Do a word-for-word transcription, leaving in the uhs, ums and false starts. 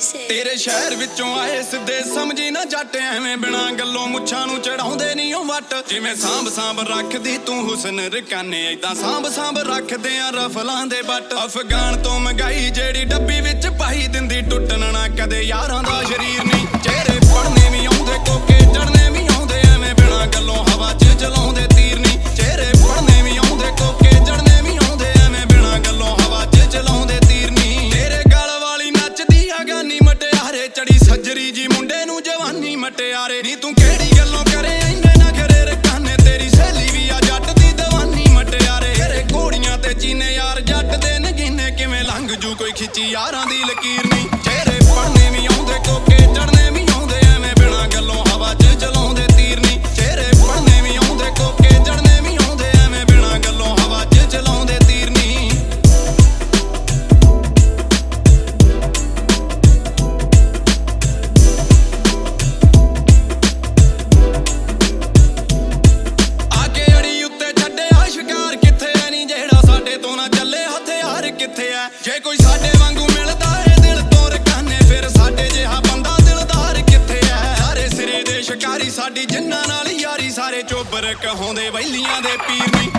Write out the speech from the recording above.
तेरे शहर विचों आए सिद्धे समझी ना जट एवें बिना गल्लों मुच्छां नूं चढ़ाउंदे नी ओ वट जिवें सांभ सांभ रखदी तू हुसन रकाने इदां सांभ सांभ रखदे आ रफलां दे बट अफगान तो मंगाई जेड़ी डब्बी विच पाई दिंदी टुटण ना कदे यारां दा शरीर नी चेहरे पढ़ने भी आउंदे कोके चढ़ने भी आउंदे एवें बिना गल्लों हवा च चलाउंदे तीर नी चेहरे पढ़ने भी आउंदे कोके चढ़ने भी आउंदे एवें बिना गल्लों हवा च चलाउंदे तीर नी तेरे गल वाली नचदी आ गानी मटियारे चढ़ी सजरी जी मुंडे नूं जवानी मटियारे नी तू केड़ी गल्लों करे इंने ना करे रकाने तेरी सहेली भी आ जट दी दवानी मटियारे तेरे घोड़ियां ते चीने यार जट दे नगीने किवें लंघ जू कोई खिची यारां दी लकीर नी चेहरे पढ़ने भी आउंदे कोके चढ़ने भी आउंदे एवें बिना गल्लों हवा च चलाउंदे तीर नी चेहरे पढ़ने भी आउंदे कोके चढ़ने भी आउंदे एवें बिना गल्लों हवा च चलाउंदे तीर नी जे कोई साडे वांगू मिलदा है दिल तो रकाने फिर साडे जिहा बंदा दिलदार किथे है सारे सिरे दे शिकारी साडी जिन्ना नाल यारी सारे चोबर कहाउंदे वैलियां दे पीर नी